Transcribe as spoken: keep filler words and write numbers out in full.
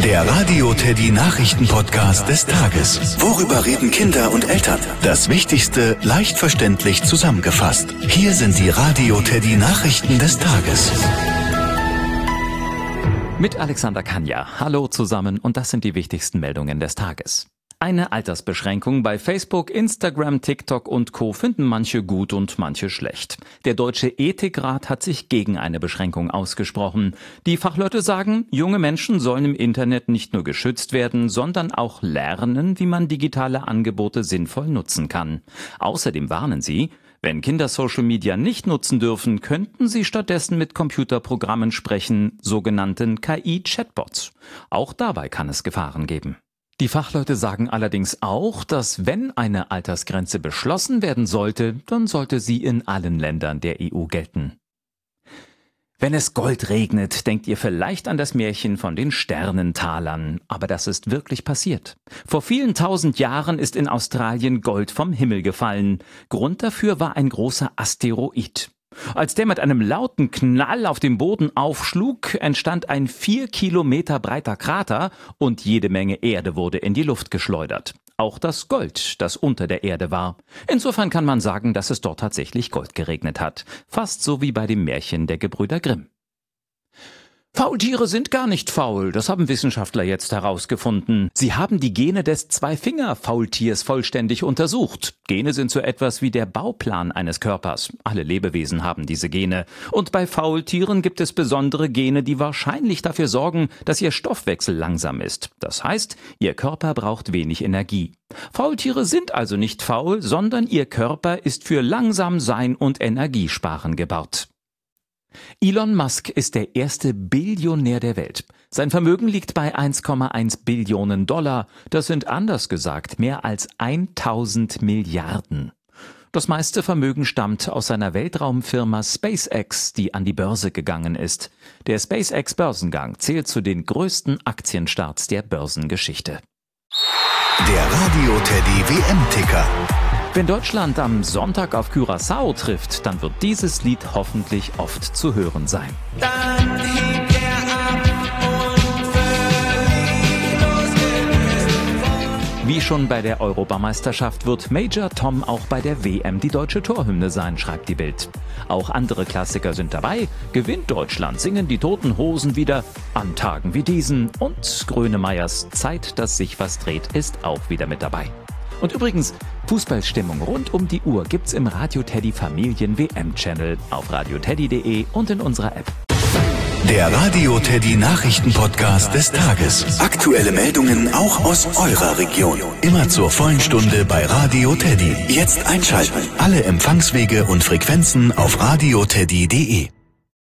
Der Radio Teddy Nachrichten-Podcast des Tages. Worüber reden Kinder und Eltern? Das Wichtigste leicht verständlich zusammengefasst. Hier sind die Radio Teddy Nachrichten des Tages. Mit Alexander Kanja. Hallo zusammen und das sind die wichtigsten Meldungen des Tages. Eine Altersbeschränkung bei Facebook, Instagram, TikTok und Co. finden manche gut und manche schlecht. Der Deutsche Ethikrat hat sich gegen eine Beschränkung ausgesprochen. Die Fachleute sagen, junge Menschen sollen im Internet nicht nur geschützt werden, sondern auch lernen, wie man digitale Angebote sinnvoll nutzen kann. Außerdem warnen sie, wenn Kinder Social Media nicht nutzen dürfen, könnten sie stattdessen mit Computerprogrammen sprechen, sogenannten K I-Chatbots. Auch dabei kann es Gefahren geben. Die Fachleute sagen allerdings auch, dass wenn eine Altersgrenze beschlossen werden sollte, dann sollte sie in allen Ländern der E U gelten. Wenn es Gold regnet, denkt ihr vielleicht an das Märchen von den Sternentalern. Aber das ist wirklich passiert. Vor vielen tausend Jahren ist in Australien Gold vom Himmel gefallen. Grund dafür war ein großer Asteroid. Als der mit einem lauten Knall auf dem Boden aufschlug, entstand ein vier Kilometer breiter Krater und jede Menge Erde wurde in die Luft geschleudert. Auch das Gold, das unter der Erde war. Insofern kann man sagen, dass es dort tatsächlich Gold geregnet hat. Fast so wie bei dem Märchen der Gebrüder Grimm. Faultiere sind gar nicht faul, das haben Wissenschaftler jetzt herausgefunden. Sie haben die Gene des Zweifinger-Faultiers vollständig untersucht. Gene sind so etwas wie der Bauplan eines Körpers. Alle Lebewesen haben diese Gene. Und bei Faultieren gibt es besondere Gene, die wahrscheinlich dafür sorgen, dass ihr Stoffwechsel langsam ist. Das heißt, ihr Körper braucht wenig Energie. Faultiere sind also nicht faul, sondern ihr Körper ist für Langsamsein und Energiesparen gebaut. Elon Musk ist der erste Billionär der Welt. Sein Vermögen liegt bei eins Komma eins Billionen Dollar. Das sind anders gesagt mehr als tausend Milliarden. Das meiste Vermögen stammt aus seiner Weltraumfirma SpaceX, die an die Börse gegangen ist. Der SpaceX-Börsengang zählt zu den größten Aktienstarts der Börsengeschichte. Der Radio Teddy W M-Ticker. Wenn Deutschland am Sonntag auf Curaçao trifft, dann wird dieses Lied hoffentlich oft zu hören sein. Dann hebt er ab und völlig losgelöst. Wie schon bei der Europameisterschaft wird Major Tom auch bei der W M die deutsche Torhymne sein, schreibt die Bild. Auch andere Klassiker sind dabei. Gewinnt Deutschland, singen die Toten Hosen wieder an Tagen wie diesen. Und Grönemeyers Zeit, dass sich was dreht, ist auch wieder mit dabei. Und übrigens, Fußballstimmung rund um die Uhr gibt's im Radio Teddy Familien W M-Channel auf radio teddy punkt de und in unserer App. Der Radio Teddy Nachrichten-Podcast des Tages. Aktuelle Meldungen auch aus eurer Region. Immer zur vollen Stunde bei Radio Teddy. Jetzt einschalten. Alle Empfangswege und Frequenzen auf radio teddy punkt de.